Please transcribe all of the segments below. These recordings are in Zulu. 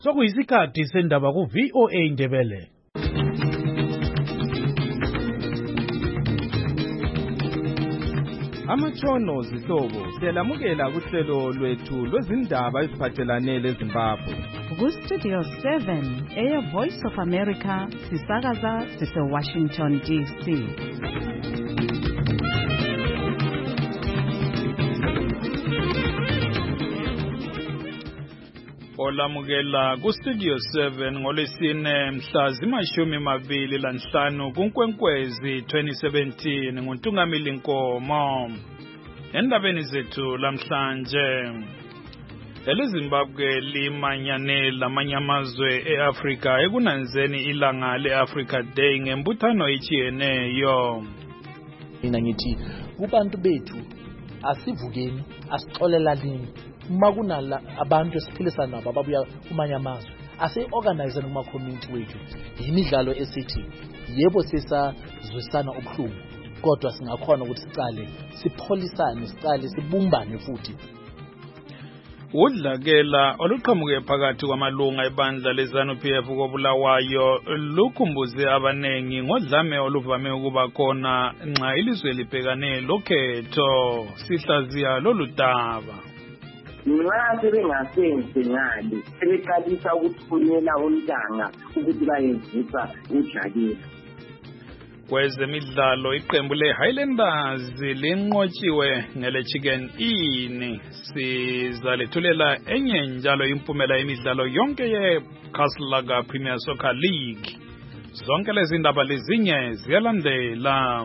Sokuyisikhathi sendaba ku VOA Ndebele. Amatshono zihlobo siyalamukela kuhlelo lwethu lwezindaba eziphathelane leZimbabwe. Ku-Studio 7 Air Voice of America sisakaza sise-Washington DC. Olamukela ku-Studio 7 ngolesine mhla zima-25 kuNkwenkwezi 2017 nguNtungamili Nkomo. Endabeni zethu lamhlanje, eleZimbabwe limanyane lamanye amazwe e-Afrika ekunanzeni ilanga le-Africa Day ngembuthano etshiyeneyo. Mina ngithi kubantu bethu asivukeni asixolelanini makuna abantu esiphilisa nabo ababuya kumanye amazwe ase-organize kuma community wethu imidlalo esithi yebo sisazwisana obuhlungu kodwa singakhona ukuthi sicale sipholisane sicale sibumbane futhi. Udlakela oluqhamuke phakathi kwamalunga ebandla leZANU-PF koBulawayo lukhumbuze abanengi ngodlame oluvame ukuba khona nxa ilizwe libhekane lokhetho. Sihlaziya lolu daba. Nxa sebengasenzi ngale sebeqalisa ukuthunyela ontanga ukuthi bayenzisa udlakela. Kwezemidlalo iqembu le-Highlanders linqotshiwe ngele-Chicken Inn. Sizalethulela enye njalo impumela yemidlalo yonke ye-Castle Premier Soccer League. Zonke lezi ndaba lezinye ziyalandela.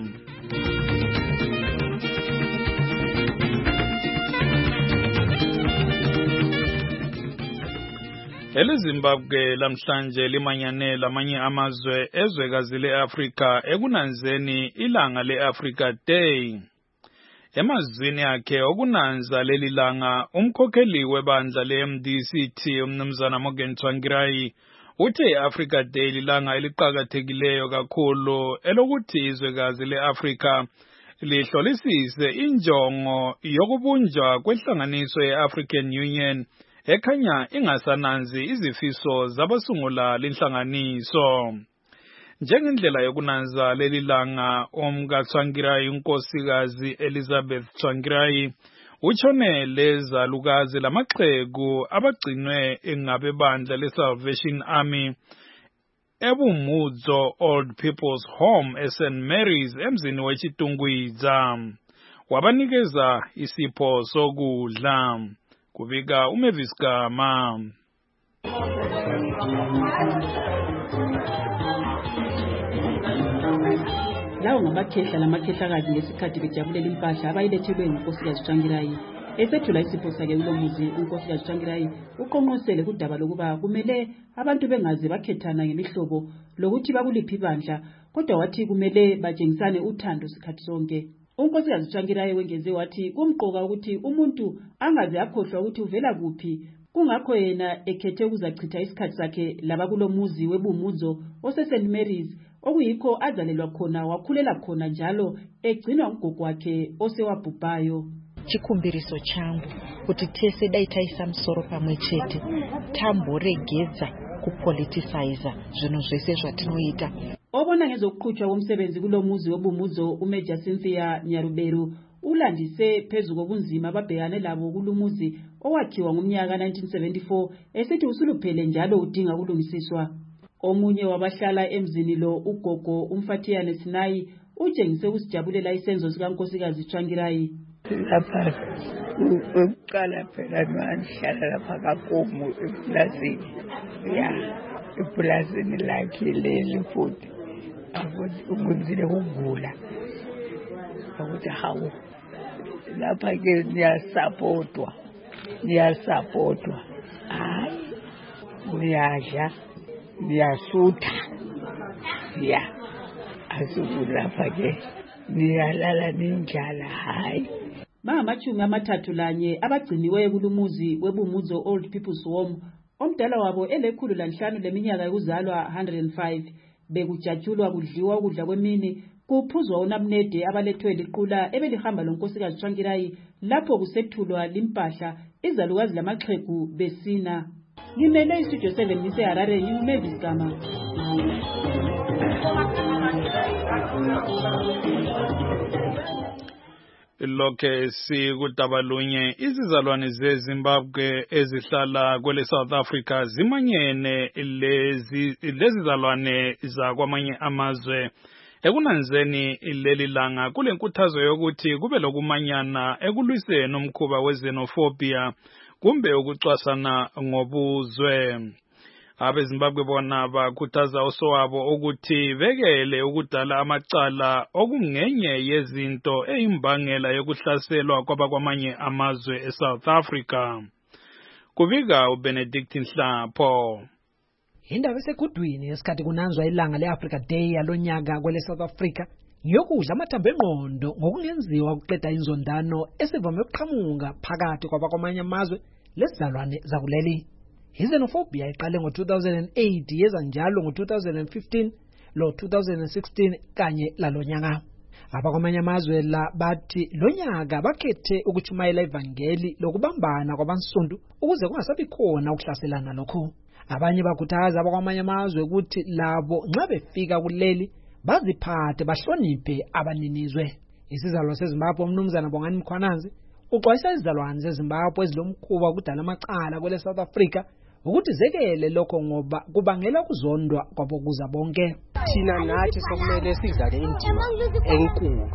EleZimbabwe lamhlanje limanyane lamanye amazwe ezwekazi le-Afrika ekunanzeni ilanga le-Africa Day. Emazwini akhe okunanza leli langa, umkhokheli webandla le-MDCT umnumzana Morgan Tsvangirai uthe i-Africa Day lilanga eliqakathekileyo kakhulu elokuthi izwekazi le-Afrika lihlolisise injongo yokubunjwa kwehlanganiso ye-African Union ekhanya ingasananzi izifiso zabasungula lenhlanganiso. Njengendlela yokunanza leli langa, umkaTsvangirai unkosikazi Elizabeth Tsvangirai utshone lezalukazi lamaxhegu abagcinwe ngabebandla leSalvation Army eBumudzo Old People's Home eSt Mary's emzini weChitungwiza, wabanikeza isipho sokudla. Kubika uMavis Gama. Lawo ngamakhehla lamakhehlakazi ngesikhathi bejabulela impahla abayilethelwe ngunkosikazi Tsvangirai. Esethula isipho sakhe kulomuzi, unkosikazi Tsvangirai uqonqosele kudaba lokuba kumele abantu bengaze bakhethana ngemihlobo lokuthi bakuliphi ibandla, kodwa wathi kumele batshengisane uthando sikhathi sonke. Unkosikazi Tsvangirai wengeze wathi kumqoka ukuthi umuntu angaze akhohlwa ukuthi uvela kuphi, kungakho yena ekhethe ukuzachitha isikhathi sakhe labakulomuzi weBumudzo ose-St Mary's okuyikho azalelwa khona wakhulela khona njalo egcinwa ngugogo wakhe osewabhubhayo. Chikumbiriso changu kuti tese dai taisa musoro pamwe chete tamboregedza kupoliticize zvinhu zvese zvatinoita. Obona ngezokuqhutshwa komsebenzi kulomuzi weBumudzo uMajor Cynthia Nyaruberu ulandise phezu kobunzima babhekane labo kulumuzi owakhiwa ngomnyaka 1974 esithi usuluphele njalo udinga kulungisiswa. Omunye wabahlala emzini lo ugogo uMfathiyane Sinayi utshengise ukusijabulela isenzo sikankosikazi Tsvangirai. Lapha uqala phela ngihlala lapha kaKomo eplazini. Eplazini lakhe leli futhi ukuthi ukugula ukuthi hawo lapha ke niyasapotwa hayi niyadla niyasutha asikulapha ke niyalala ninjala hayi. Bangamachumi amathathu lanye abagciniweyo kulumuzi weBumudzo Old People's Home, omdala wabo elekhulu lanhlanu leminyaka yokuzalwa 105, bekujatshulwa kudliwa ukudla kwemini kuphuzwa unamnede abalethwe liqula ebelihamba lonkosikazi Tsvangirai lapho kusethulwa limpahla izalukazi lamaxhegu besina. ngimele istudio 7 ngiseharare ngimavis Gama. Lokhe sikutabalunye izizalwane zeZimbabwe ezihlala kwele South Africa zimanyene lezizalwane zakwamanye amazwe ekunanzeni leli langa kule nkuthazo yokuthi kube lokumanyana ekulwiseni umkhuba wezenophobia kumbe ukucwasana ngobuzwe. AbeZimbabwe bona bakhuthaza osowabo ukuthi bekele ukudala amacala okungenye yezinto eyimbangela yokuhlaselwa kwabakwamanye amazwe eSouth Africa. Kubika uBenedict Nhlapho. Indaba esekudwini esikhathi kunanzwa ilanga leAfrica Day yalonyaka kwele South Africa ngiyokudla amathambo engqondo ngokungenziwa ukuqeda inzondano esivame ukuqhamuka phakathi kwabakwamanye amazwe lezizalwane zakuleli. Xenophobia iqale ngo-2008 yeza njalo ngo-2015 lo-2016 kanye lalonyaka. Abakwamanye amazwe la bathi lonyaka bakhethe ukuchumayela ivangeli lokubambana kwabansundu ukuze kungasabi khona ukuhlaselana lokho. Abanye bakhuthaza abakwamanye amazwe ukuthi labo nxa befika kuleli baziphathe bahloniphe abaninizwe. Isizalwane seZimbabwe umnumzana Bongani Mkhwananzi uxwayisa izizalwane zeZimbabwe ezilomkhuba ukudala amacala kwele South Africa ukuthi zekele lokho ngoba kubangela ukuzondwa kwabokuza bonke. Thina nathi sokumele sidlale indima enkulu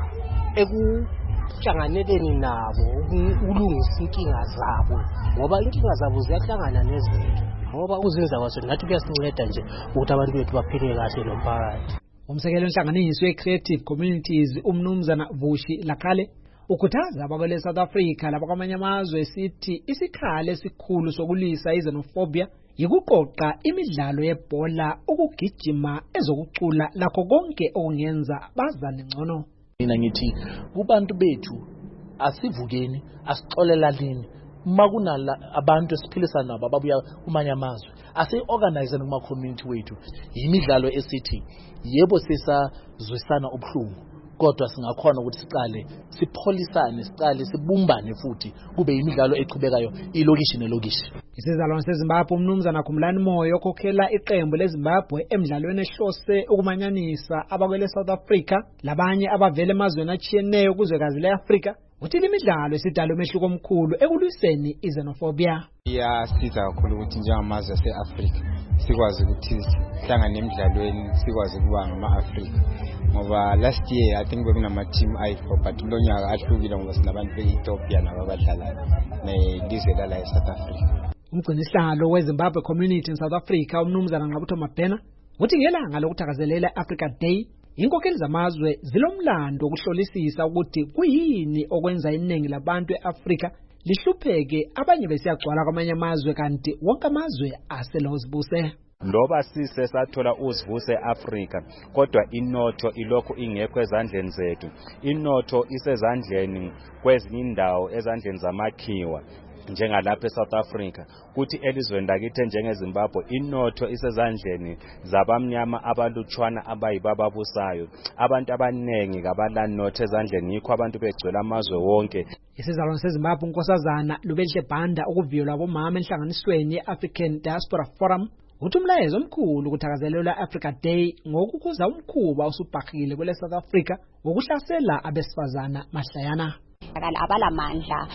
ekuhlanganeleni nabo ukulungisa inkinga zabo ngoba inkinga zabo ziyahlangana nezethu ngoba uzenza kwaso nathi kuyasinceda nje ukuthi abantu bethu baphile kahle nomphakathi. Umsekelo inhlanganiso ye-Creative Communities umnumzana Vushi Lakhale ukhuthaza abakwele South Africa labakwamanye amazwe sithi isikhalo esikhulu sokulisa izenophobia yikuqoqa imidlalo yebhola ukugijima ezokucula lakho konke okungenza bazane ngcono. Mina ngithi kubantu bethu asivukeni asixolelalini makunala abantu esiphilisana nabo ababuya kumanye amazwe ase-organize kuma community wethu imidlalo esithi yebo sisazwisana ubuhlungu kodwa singakhona ukuthi siqale sipholisane siqale sibumbane futhi kube imidlalo eqhubekayo ilokishi nelokishi. Isizalwane seZimbabwe umnumzana Khumlani Moyo okhokhela iqembu leZimbabwe emidlalweni ehlose ukumanyanisa abakwele South Africa labanye abavela emazweni achiyeneyo kuzwekazi leAfrika uthi imidlalo isidala umehluko omkhulu ekulwiseni izenophobia. Iyasiza kakhulu ukuthi njengamazwe aseAfrika sikwazi ukuthi sihlangane emidlalweni sikwazi ukuba ngama-Afrika ngoba last year I think bekunama team ayi4 but lonyaka ahlukile ngoba sinabantu beEthiopia nababadlala nelizwe lala eSouth Africa. Umgcinisihlalo weZimbabwe Community in South Africa umnumzana Ngqabutho Mabhena uthi ngelanga lokuthakazelela Africa Day inkokheli zamazwe zilomlando ukuhlolisisa ukuthi kuyini okwenza iningi labantu eAfrika lihlupheke abanye besiyagcwala kwamanye amazwe kanti wonke amazwe aselozibuse. Loba sise sathola uzivuse Africa kodwa inotho ilokho ingekho ezandleni zethu. Inotho isezandleni kwezinye indawo ezandleni zamakhiwa njengalapha eSouth Africa kuthi elizweni lakithi njengeZimbabwe inotho isezandleni zabamnyama abalutshwana abayibababusayo. Abantu abanengi kabalanotho ezandleni yikho abantu begcwele amazwe wonke. Isizalwane seZimbabwe unkosazana Lubelihle Banda ukuviyelwa bomama enhlanganisweni ye-African Diaspora Forum uthi umlayezo omkhulu ukuthakazelela Africa Day ngokukhuza umkhuba usubhahile kwele South Africa wokuhlasela abesifazana mahlayana. Abalamandla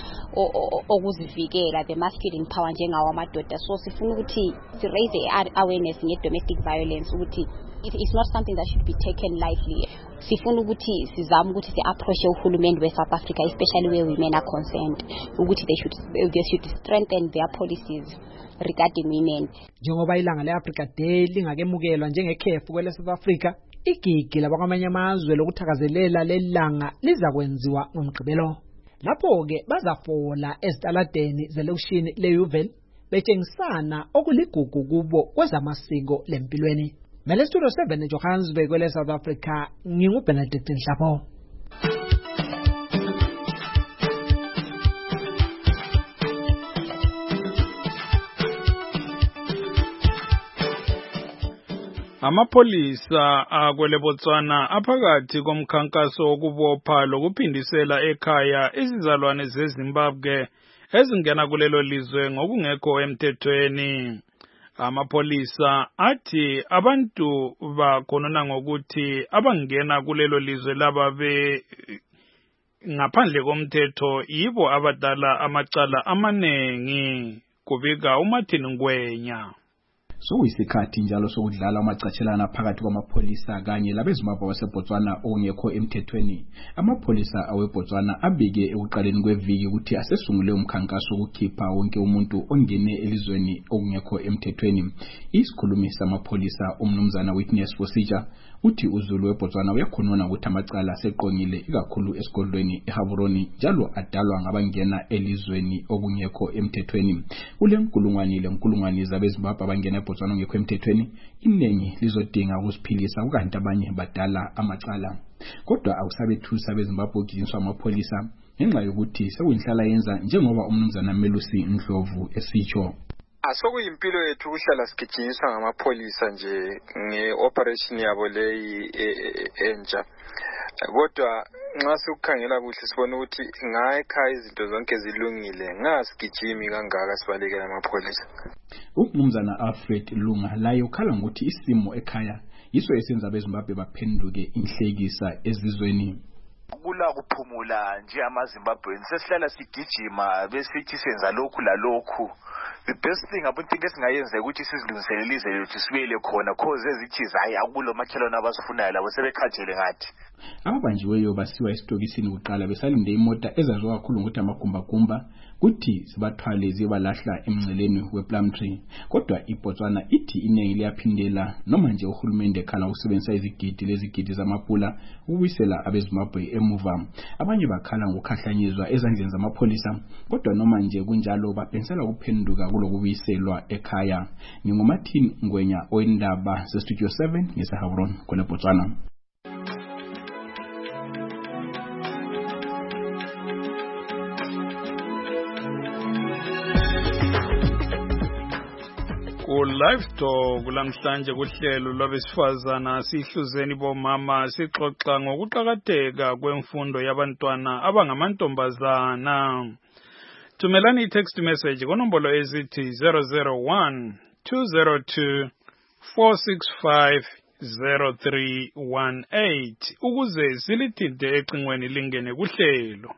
okuzivikela the masculine power njengawo amadoda so sifuna ukuthi si raise awareness nge-domestic violence ukuthi it's not something that should be taken lightly. Sifuna ukuthi sizama ukuthi si-approach uhulumende we-South Africa especially where women are concerned ukuthi they should strengthen their policies regarding women. Njengoba ilanga le-Africa Day lingakemukelwa njengekhefu kwele South Africa igigi labakwamanye amazwe lokuthakazelela lelanga lizakwenziwa ngomgqibelo. Lapho-ke bazafola ezitaladeni zelokishini leYuvel betshengisana okuligugu kubo kwezamasiko lempilweni. Mele Studio 7 Johannesburg kwele South Africa nginguBenedict Nhlapho. Amapolisa akwele Botswana aphakathi komkhankaso wokubopha lokuphindisela ekhaya izizalwane zeZimbabwe ezingena kulelo lizwe ngokungekho emthethweni. Amapolisa athi abantu bakhonona ngokuthi abangena kulelo lizwe laba ngaphandle komthetho yibo abadala amacala amanengi, kubika uMartin Ngwenya. Sokuyisikhathi njalo sokudlala amacatshelana phakathi kwamapholisa kanye labezimbabwe baseBotswana ongekho emthethweni. Amapholisa aweBotswana abike ekuqaleni kweviki ukuthi asesungule umkhankaso wokukhipha wonke umuntu ongene elizweni ongekho emthethweni. Isikhulumi samapholisa umnumzana Witness Fosija uthi uZulu weBotswana uyakhonona ukuthi amacala aseqongile ikakhulu esigodlweni eHaburoni njalo adalwa ngabangena elizweni okungekho emthethweni. Kule nkulungwane zabezimbabwe abangena eBotswana ongekho emthethweni, iningi lizodinga ukusiphilisa ukanti abanye badala amacala. Kodwa awusabethusa bezimbabwe ukugijinyiswa amapholisa ngenxa yokuthi sekuyinhlala yenza njengoba umnumzana Melusi Ndlovu esitsho. Asokuyimpilo yethu ukuhlala sigijinyiswa ngamapholisa nje ngeoperation yabo leyi entsha. Kodwa nxa sikukhangela kuhle sibona ukuthi ngayekhaya izinto zonke zilungile, ngasigijimi kangaka sibalekela amapholisa. Umnumzana Alfred Lunga laye ukhala ngokuthi isimo ekhaya yiso esenza abezimbabwe baphenduke inhlekisa ezizweni. Kula kuphumula nje amaZimbabweni sesihlala sigijima besithi senza lokhu lalokhu. The best thing abantu into esingayenza ukuthi sizilungiselele izwe lethu sibuyele khona cause ezithi hayi akulo makhelwane abasifunayo labo sebekhathele ngathi. Ababanjiweyo basiwa esitokisini kuqala besalinde imota ezaziwa kakhulu ngokuthi amagumbagumba kuthi sibathwale zibalahla emngceleni wePlumtree. Kodwa iBotswana ithi inengi liyaphindela noma nje uhulumende ekhala usebenzisa izigidi zamapula ukubuyisela abezimbabwe emuva. Abanye bakhala ngokukhahlanyezwa ezandleni zamapholisa, kodwa noma nje kunjalo bapensela ukuphenduka kulokubuyiselwa ekhaya. NginguMartin Ngwenya oyindaba zeStudio 7 ngeseHaburoni kule Botswana. Live Talk kulamhlanje kuhlelo lwabesifazana sihluzeni bomama sixoxa ngokuqhakatheka kwemfundo yabantwana abangamantombazana. Thumelani text message konombolo ezithi 001 202 465 0318 ukuze silithinte ecingweni lingene kuhlelo.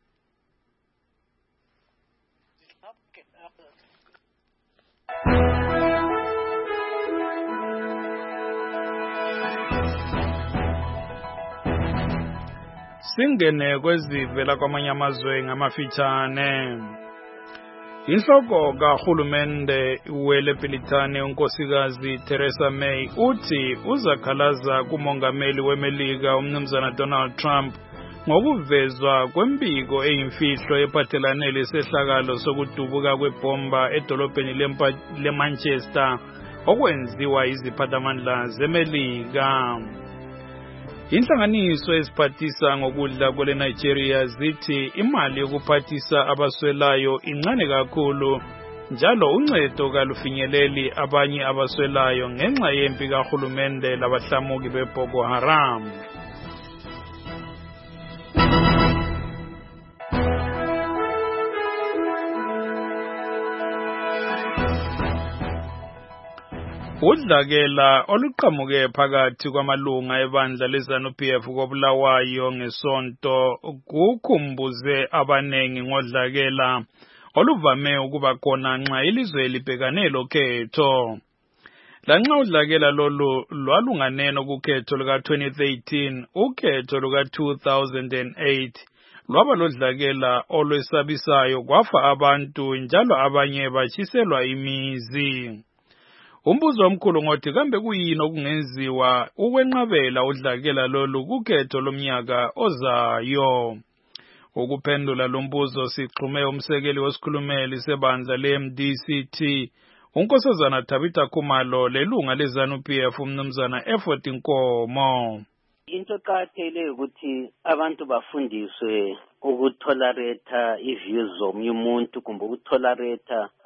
Singene kwezivela kwamanye amazwe ngamafitshane. Inhloko kahulumende weleBritane unkosikazi Theresa May uthi uzakhalaza kumongameli weMelika umnumzana Donald Trump ngokuvezwa kwembiko eyimfihlo ephathelane lesehlakalo sokudubuka kwebomba edolobheni leManchester okwenziwa iziphathamandla zeMelika. Inhlanganiso eziphathisa ngokudla kwele Nigeria zithi imali yokuphathisa abaswelayo incane kakhulu njalo uncedo kalufinyeleli abanye abaswelayo ngenxa yempi kahulumende labahlamuki beBoko Haram. Udlakela oluqhamuke phakathi kwamalunga ebandla leZANU-PF koBulawayo ngesonto kukhumbuze abanengi ngodlakela oluvame ukuba khona nxa ilizwe libhekane lokhetho. Lanxa udlakela lolu lwalunganeno kukhetho luka-2013, ukhetho luka-2008 lwaba lodlakela olwesabisayo kwafa abantu njalo abanye batshiselwa imizi. Umbuzo omkhulu ngothi kambe kuyini okungenziwa ukwenqabela udlakela lolu kukhetho lomnyaka ozayo. Ukuphendula lo mbuzo sixhume umsekeli wesikhulumeli sebandla leMDCT unkosazana Tabitha Khumalo lelunga leZANU-PF umnumzana Effort Nkomo. Into eqakathekileyo ukuthi abantu bafundiswe ukutholerate iviews zomunye umuntu kumbe ukutholerate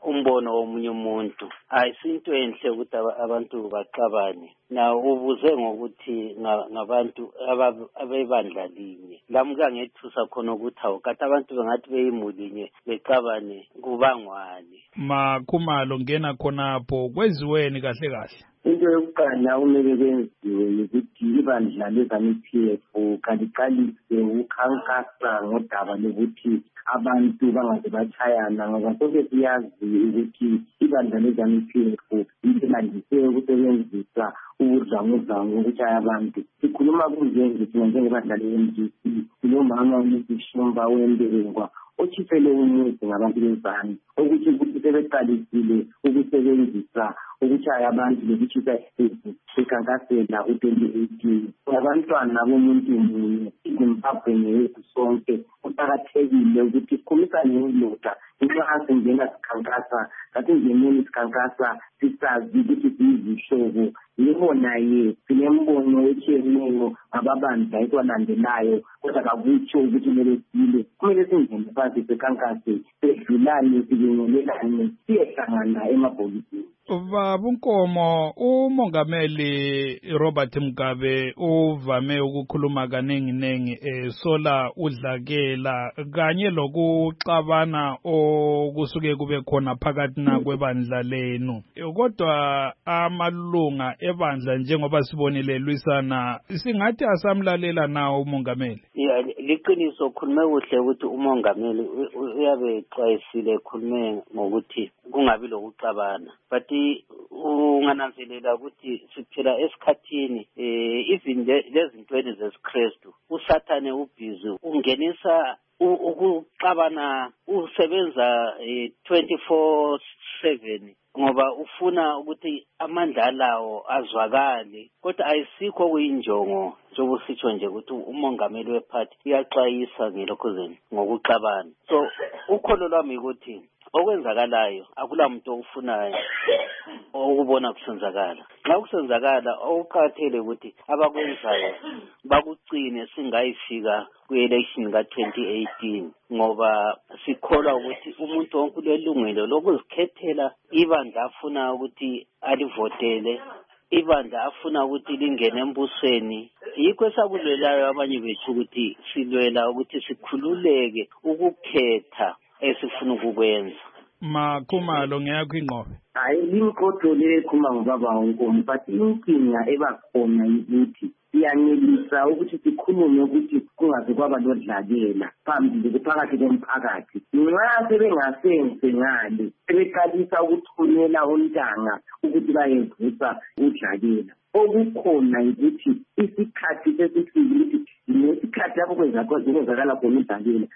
umbono womunye umuntu ayisinto enhle ukuthi abantu baxabane. Na ubuze ngokuthi ngabantu abebandla linye. Lamuka ngethusa khona ukuthi awukati abantu bengathi beyimulinye bexabane kubangwani. Makhumalo ngena khonapho kweziweni kahle kahle. Into yokuqala umele kwenziwe ukuthi ibandla lezanu-PF kaliqalise ukukhankasa ngodaba lokuthi abantu bangaze batshayana ngoba sonke siyazi ukuthi ibandla lezanu-PF lilandise ukusebenzisa udlangudlangu ukutshaya abantu. Sikhuluma kunje thina njengebandla le-MDC sinomama uMsishumba Wembengwa otshifele umuzi ngabantu bezanu ukuthi sebeqalisile ukusebenzisa ukutshaya abantu lokutshisa isizwe bekhankasela u-2018 abantwana bomuntu munye iZimbabwe neyethu sonke kuqakathekile ukuthi sikhulumisane nendoda nxa singena sikhankasa sasingeneni sikhankasa sisazi ukuthi siyizihlobo yibona ye sinembono etshiyeneyo ngababandla ekwalandelayo kodwa kakutsho ukuthi kumele singene phansi sikhankase sedlulane sibingelelane siyehlangana emabhokisini. Babunkomo, umongameli Robert Mugabe uvame ukukhuluma kanenginengi sola udlakela kanye lokuxabana okusuke kube khona phakathi kwebandla lenu. Kodwa amalunga ebandla njengoba sibonile lwisana singathi asamlalela nawo umongameli. Yeah, liqiniso khulume kuhle ukuthi umongameli uyabe exwayisile khulume ngokuthi kungabi lokuxabana. But ungananzelela ukuthi siphila esikhathini lezintweni zesikrestu usathane ubhizi ungenisa ukuxabana usebenza 24/7 ngoba ufuna ukuthi amandla lawo azwakale kodwa ayisikho kuyinjongo njengokusitsho nje ukuthi umongameli wephathi uyaxwayisa ngelokhuzeni ngokuxabana. So ukholo lwami ukuthi okwenzakalayo akula muntu okufunayo ukubona kusenzakala. Nxa kusenzakala okuqakathele ukuthi abakwenzayo bakucine singayifika ku-election ka-2018 ngoba sikholwa ukuthi umuntu wonke ulelungelo lokuzikhethela ibandla afuna ukuthi alivotele, ibandla afuna ukuthi lingene embusweni. Yikho esakulwelayo abanye bethu ukuthi silwela ukuthi sikhululeke ukukhetha esifuna ukukwenza. Makhumalo ngeyakho ingqobe. Hayi linkotho lekhuluma ngobaba wonke but inkinga ebakhona ukuthi siyanelisa ukuthi sikhulume ukuthi kungaze kwaba lodlakela phambili phakathi komphakathi. Nxa sebengasenze ngale sebeqalisa ukuthunyela untanga ukuthi bayevusa udlakela. Okukhona ukuthi isikhathi sesifikile ukuthi nesikhathi lapho kwenzakala khona udlakela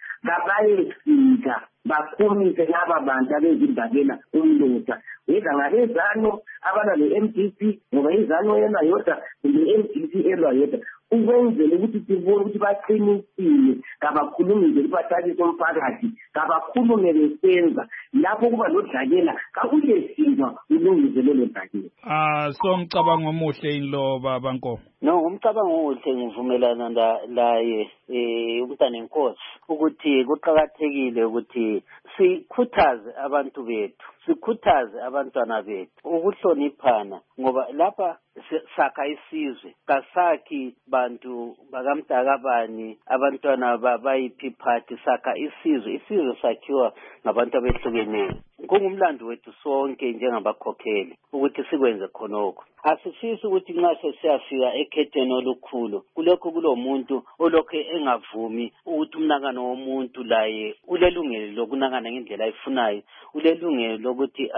kabayefika bakhumise laba bantu abezindakela umlota weza ngabezano abana le-MDC ngoba izano yena yodwa le-MDC elwa yodwa ukwenzele ukuthi sibone ukuthi baqinisile kabakhulumile kubathalisa umphakathi kabakhulume besenza lapho kuba lodlakela kakuyefika ulungise lelo dlakela. So umcabango omuhle inloba bankomo. No, umcabango omuhle ngivumelana laye umntana enkosi ukuthi kuqakathekile ukuthi sikhuthaze abantu bethu, sikhuthaze abantwana bethu ukuhloniphana ngoba lapha sakha isizwe kasakhi bantu bakamdakabani abantwana bayiphi party sakha isizwe sakhiwa ngabantu abehlukeneyo. Kungumlando wethu sonke njengabakhokheli ukuthi sikwenze khonokho. Asifisi ukuthi nxa sesiyafika ekhetheni olukhulu kulokho kulomuntu olokhe engavumi ukuthi umnakano womuntu laye ulelungelo lokunakana ngendlela ayifunayo, ulelungelo lokuthi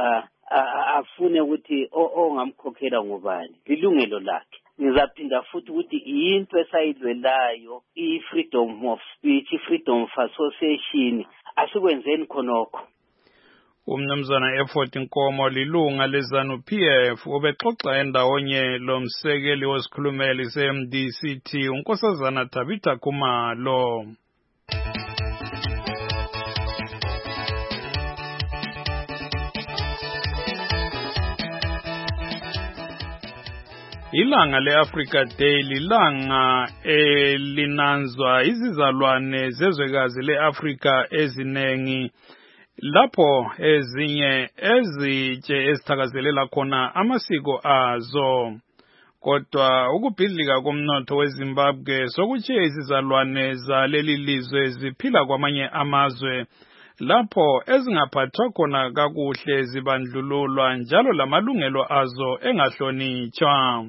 afune ukuthi ongamkhokhela ngubani, lilungelo lakhe. Ngizaphinda futhi ukuthi into esayidlelayo i-freedom of speech, i-freedom of association, asikwenzeni khonokho. Umnumzana Effort Nkomo lilunga lezanu-PF ubexoxa endawonye lomsekeli wesikhulumeli se-MDCT unkosazana Tabitha Khumalo. Ilanga le-Africa Day lilanga linanzwa izizalwane zezwekazi le-Afrika ezinengi lapho ezinye ezitshe ezithakazelela khona amasiko azo. Kodwa ukubhidlika komnotho weZimbabwe sokutshiye izizalwane zaleli lizwe ziphila kwamanye amazwe lapho ezingaphathwa khona kakuhle zibandlululwa njalo lamalungelo azo engahlonitshwa.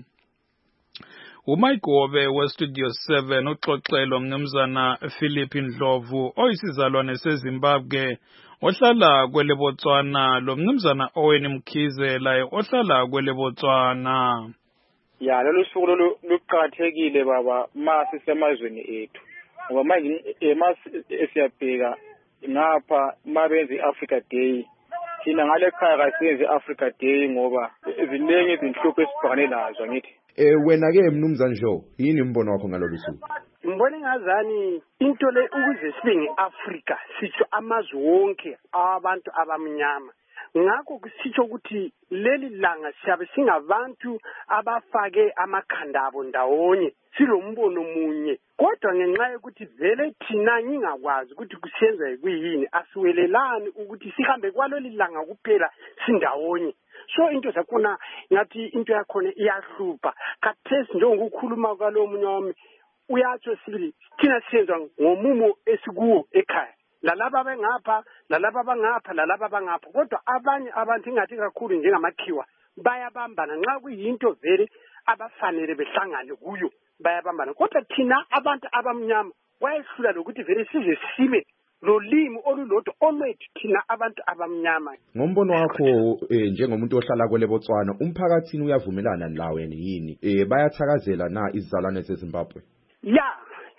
uMayigobe weStudio 7 uxoxelo mnumzana Philip Ndlovu oyisizalwane seZimbabwe ohlala kwele Botswana lo mnumzana Owen Mkhize laye ohlala kwele Botswana. Ya lolu suku luqhakathekile baba mase semazweni ethu ngoba manje esiyabheka ngapha mabenze iAfrica Day thina ngale khaya kasenze iAfrica Day ngoba eziningi izinhlupho esibhekane nazo ngithi. Wena ke mnumzane Joe yini imbono wakho ngalolu suku? Mbona ngazani into le ukuze sibe ngeAfrica sitsho amazwe wonke abantu abamnyama. Ngakho kusitsho ukuthi leli langa siyabe singabantu abafake amakhanda abo ndawonye silombono munye kodwa ngenxa yokuthi vele thina ngingakwazi ukuthi kusenza kuyini asiwelelani ukuthi sihambe kwaleli langa kuphela sindawonye. So into zakhona ngathi into yakhona iyahlupha kathesi njengokukhuluma kwalo munye wami uyatsho sibili thina siyenza ngomumo esikuwo ekhaya. Lalaba bengapha lalaba bangapha lalaba bangapha kodwa abanye abantu ingathi kakhulu njengamakhiwa bayabambana nxa kuyinto vele abafanele behlangane kuyo bayabambana kodwa thina abantu abamnyama wayehlula lokuthi vele size sibe lolimi olulodwa olwethu thina abantu abamnyama. Ngombono wakho njengomuntu ohlala kwele Botswana umphakathini uyavumelana nawe yini bayathakazela na izizalwane zeZimbabwe? Ya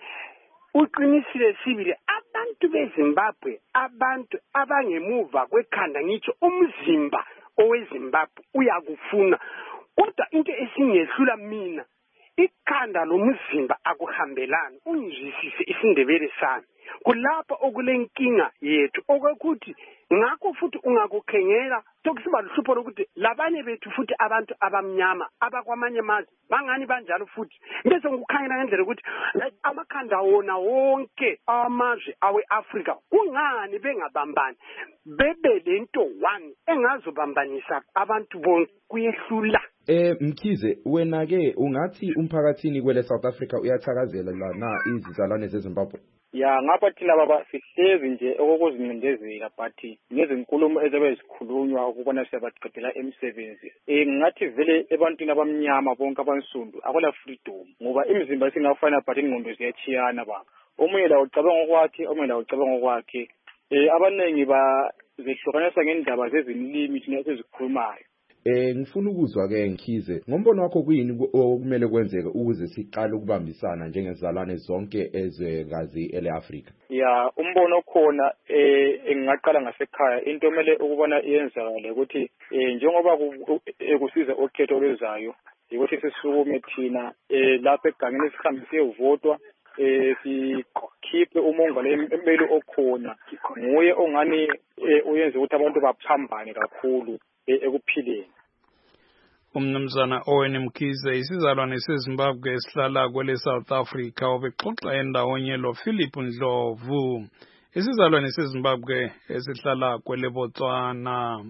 uqinisile sibili abantu beZimbabwe abantu abangemuva kwekhanda ngitsho umzimba oweZimbabwe uyakufuna kodwa into esingehlula mina ikhanda lomzimba akuhambelani ungizwisise isindebele sami kulapha okulenkinga yethu okwekuthi ngakho futhi ungakukhengela sokusiba luhlupho lokuthi labanye bethu futhi abantu abamnyama abakwamanye amazwe bangani banjalo futhi bese ngikukhangela ngendlela ukuthi amakhanda wona wonke amazwe aweAfrica kungani bengabambani bebe lento one engazobambanisa abantu bonke kuyehlula. Mkhize wena ke ungathi umphakathini kwele South Africa uyathakazela lana izizalwane zeZimbabwe? Ya ngapha thina baba sihlezi nje okuzincindezela but ngezinkulumo ezabe zikhulunywa ukubona siyabaqedela emsebenzi ngathi vele ebantwini abamnyama bonke abansundu akwala freedom ngoba imizimba singafana but ingqondo ziyachiyana baba omunye la ucabanga okwakhe omunye la ucabanga okwakhe abanengi bazehlukanisa ngendaba zezilimi thina esizikhulumayo. Ngifuna ukuzwa ke Mkhize ngombono wakho kuyini okumele kwenzeke ukuze siqale ukubambisana njengezizalwane zonke ezwekazi eleAfrica? Ya umbono khona ngingaqala ngasekhaya into emele ukubona iyenzakale ukuthi njengoba kusiza okhetho lwezayo ukuthi sisukume thina lapha egangeni sihambe siyevotwa sikhiphe umongameli emeli okhona nguye ongani uyenze ukuthi abantu baphambane kakhulu ekuphileni. Umnumzana Owen Mkhize isizalwane seZimbabwe esihlala kwele South Africa obexoxa endawonye lo Philip Ndlovu isizalwane seZimbabwe esihlala kwele Botswana.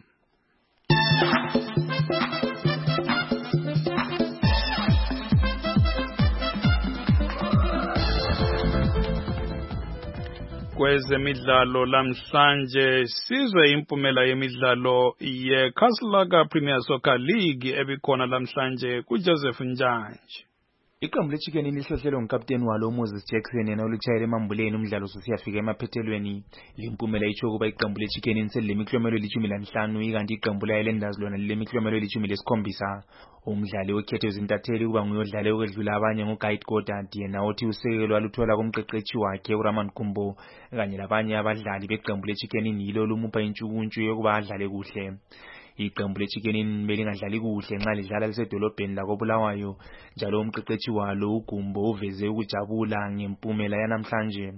Kwezemidlalo lamhlanje sizwe impumela yemidlalo yeKaslaka Premier Soccer League ebikhona lamhlanje kuJoseph Njanje. Iqembu leChicken lihlohlelwe ngukapteni walo Moses Jackson yena olutshayela emambuleni umdlalo sosiyafika emaphethelweni. Limpumela itsho kuba iqembu leChicken selilemiklomelo eli-15 ikanti iqembu layelendazi lona lilemiklomelo eli-17. Umdlali okhethwe zintatheli kuba nguye odlale ukwedlula abanye nguGuide Goddard yena othi usekelo aluthola kumqeqeshi wakhe uRaman Kumbo kanye labanye abadlali beqembu leChicken yilo lumupha intshukuntshu yokuba adlale kuhle. Iqembu leChicken belingadlali kuhle nxa lidlala lisedolobheni lakoBulawayo njalo umqeqeshi walo uGumbo uveze ukujabula ngempumela yanamhlanje.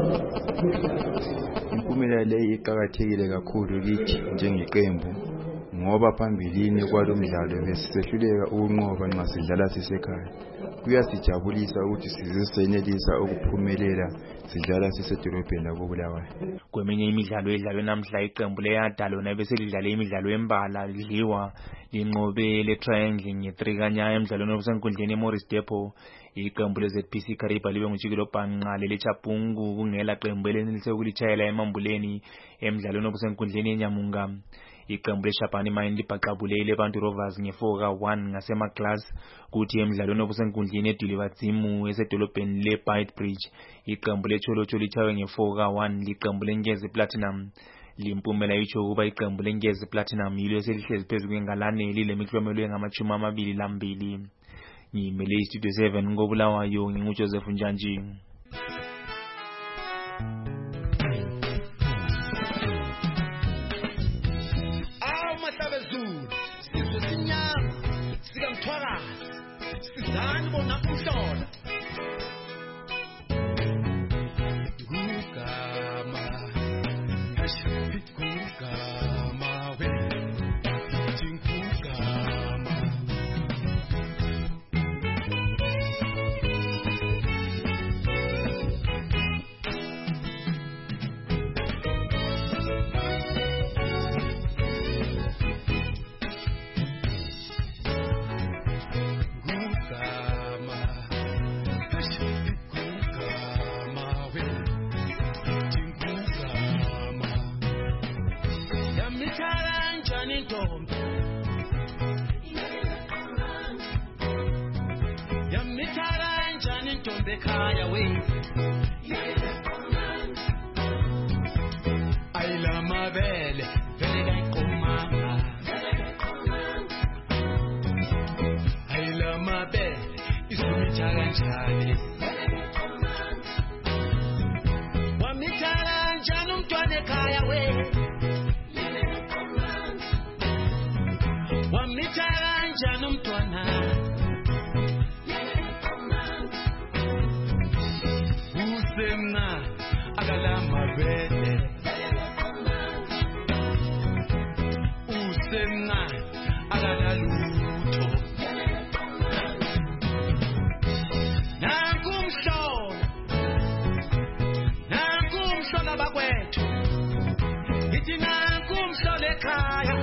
Impumela le iqhakathekile kakhulu kithi njengeqembu ngoba phambilini kwalomdlalo besisehluleka ukunqoba nxa sidlala sisekhaya. Kuyasijabulisa ukuthi sizenelisa ukuphumelela sidlala sisedolobheni lakoBulawayo. Kweminye imidlalo edlalwe namhla iqembu leYadalona beselidlale imidlalo embala lidliwa linqobe le triangle nge3 kanyaya emidlalweni osenkundleni eMorris Depot. Iqembu leZPC Kariba libe nguJikelo Bhanqa leChapungu kungela qembu elenelise ukulitshayela emambuleni emidlalweni osenkundleni eNyamunga. Iqembu leShabani Mine libhaqabulele abantu Rovers nge4-1 ngasemaglass kuthi emidlalweni osenkundleni eDilibadzimu esedolobheni leBeitbridge iqembu leCholocho lithawe nge4-1 liqembu leNkezi Platinum. Limpumela itsho ukuba iqembu leNkezi Platinum yilo eselihlezi phezulu kwengalane lilemiklomelo engama-22. Ngimele iStudio 7 ngoBulawayo nginguJoseph Njanji. Sizani bona kuhlola Gugama Gugama we Gugama Kaya we Aila mabele vele komama Aila mabele isumithaga njani Wamithaga njani umntwana ekhaya we Wamithaga njani umntwana Agalama bele Usemna agalaluto Nakumhlola bakwethu Ithi nakumhlola ekhaya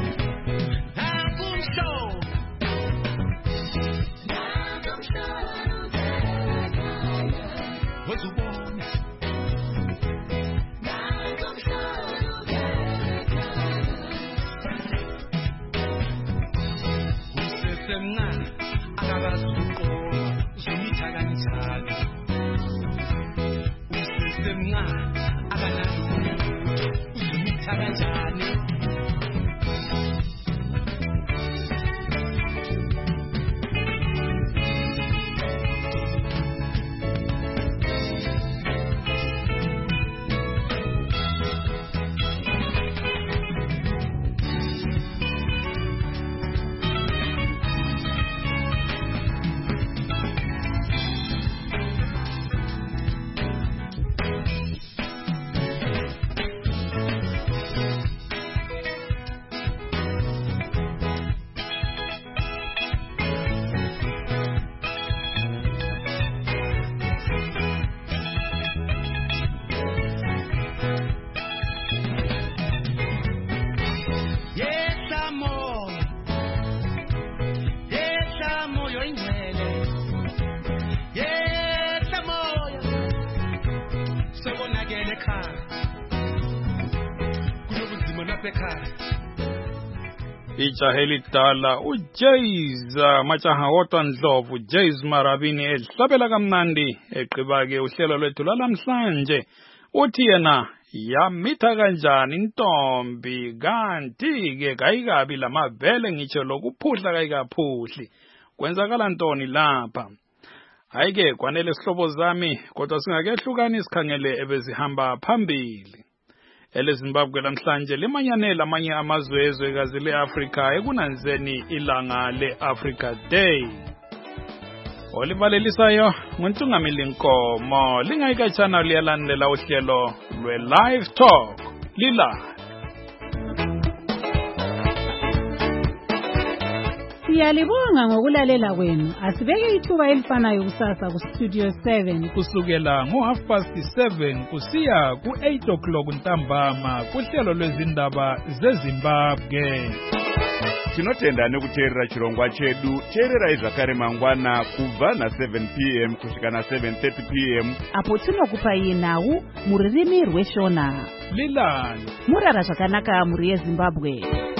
Nakumhlola Wazubona Ijaha elidala uJays majaha wodwa Ndlovu Jays Marabini ehlabela kamnandi eqhibake uhlelo lwethu lalamhlanje uthi yena yamitha kanjani intombi kanti ke kayikabi lamavele ngitsho lokuphuhla kayikaphuhli kwenzakala ntoni lapha hayike kwanele sihlobo zami kodwa singakehlukani isikhangele ebezihamba phambili eleZimbabwe namhlanje limanyanela amanye amazwe ezwekazi leAfrika ekunanzeni ilanga leAfrica Day. Olivalelisayo nguntungamili Nkomo lingayikatshana liyalandela uhlelo lwe Live Talk lila Siyalibonga ngokulalela kwenu. Asibeke ithuba elifanayo kusasa ku Studio 7 kusukela ngo7:30 kusiya ku8 ntambama kuhlelo lwezindaba zeZimbabwe. Tinotenda nekuteerera chirongwa chedu. Teerera zvakare mangwana kubva na7 p.m. kusvika na7:30 p.m. apo tinokupai nhau mururimi rweShona. Lilani murara zvakanaka muri yeZimbabwe.